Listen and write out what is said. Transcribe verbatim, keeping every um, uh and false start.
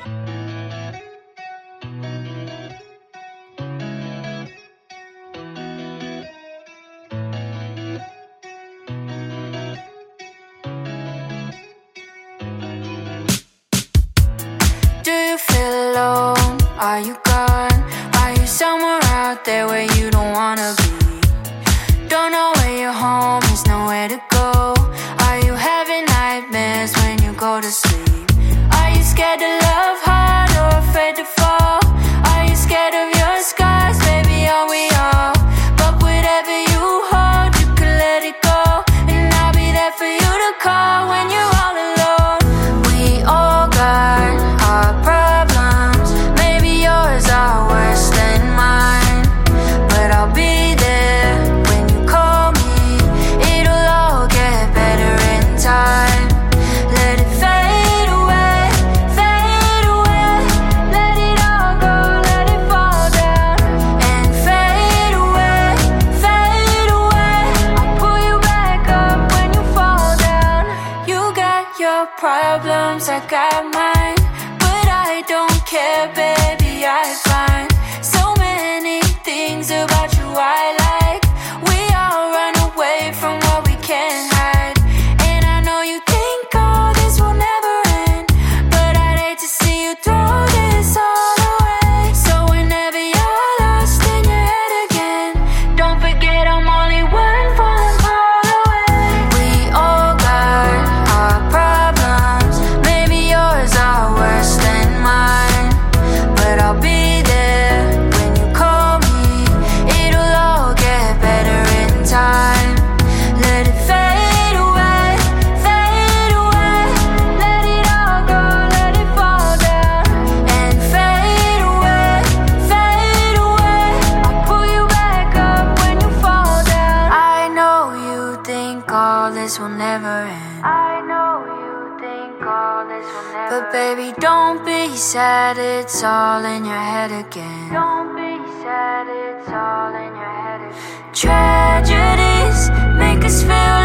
Do you feel alone? Are you gone? Are you somewhere out there where you don't wanna be? Don't know where your home is, nowhere to go. Are you having nightmares when you go to sleep? Are you scared to love hard or afraid to fall? Are you scared of your scars? Baby, are we all? But whatever you hold, you can let it go, and I'll be there for you to call when you're all alone. We all got our problems, maybe yours are worse than mine, but I'll be there when you call me. It'll all get better in time. Let it fade away, fade away. Let it all go, let it fall down and fade away, fade away. I'll pull you back up when you fall down. You got your problems, I got mine, but I don't care, baby. I find so many things about you I like. We all run away from what we can't hide, and I know you think all this will never end, but I'd hate to see you throw this all away. So whenever you're lost in your head again, don't forget I'm only one phone call away. We all got our problems, maybe yours are worse than mine, but I'll be there when you call me. It'll all get better in time. Let it fade away, fade away. Let it all go, let it fall down and fade away, fade away. I'll pull you back up when you fall down. I know you think all this will never end. I know you think all this will never end. But baby, don't be sad, it's all in your head again. Don't be sad, it's all in your head again. Tragedies make us feel